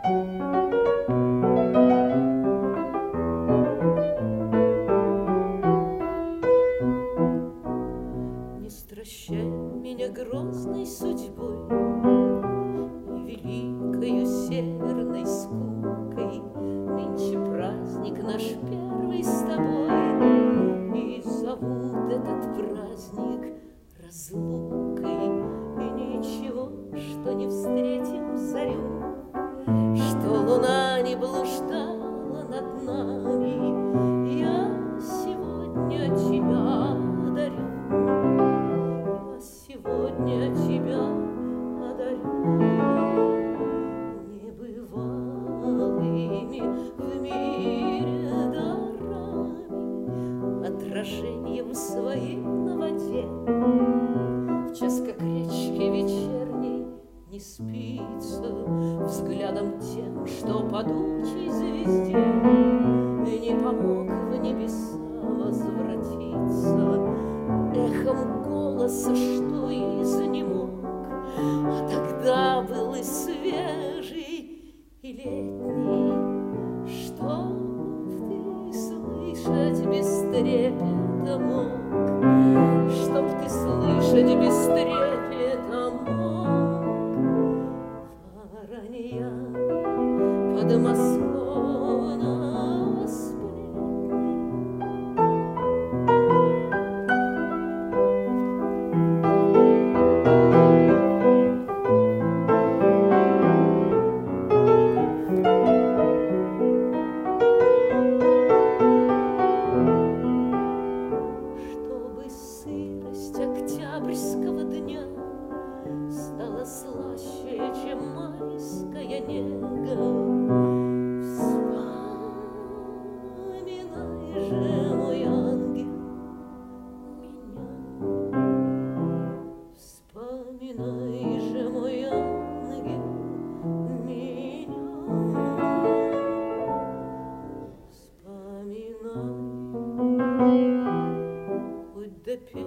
Не стращай меня грозной судьбой и великою северной скукой. Нынче праздник наш первый с тобой, и зовут этот праздник разлукой. И ничего, что не встретим зарю, что луна не блуждала над нами. Я сегодня тебя одарю, я сегодня тебя одарю небывалыми в мире дарами, отражением своим на воде. В час, как речке вечерней, не спится взглядом тем, что падучей звезде не помог в небеса возвратиться эхом голоса, что изнемог. А тогда был и свежий, и летний, чтоб ты слышать без трепета мог, чтоб ты слышать без трепета мог. Воронья под Москвой сплетни. Чтобы сырость октябрьского дня стала слаще, чем майская нега, вспоминай же, мой ангел, меня. Вспоминай же, мой ангел, меня. Вспоминай, хоть до